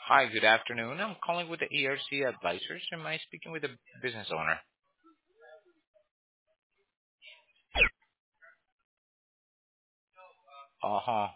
Hi, good afternoon. I'm calling with the ERC Advisors. Am I speaking with the business owner? Uh-huh.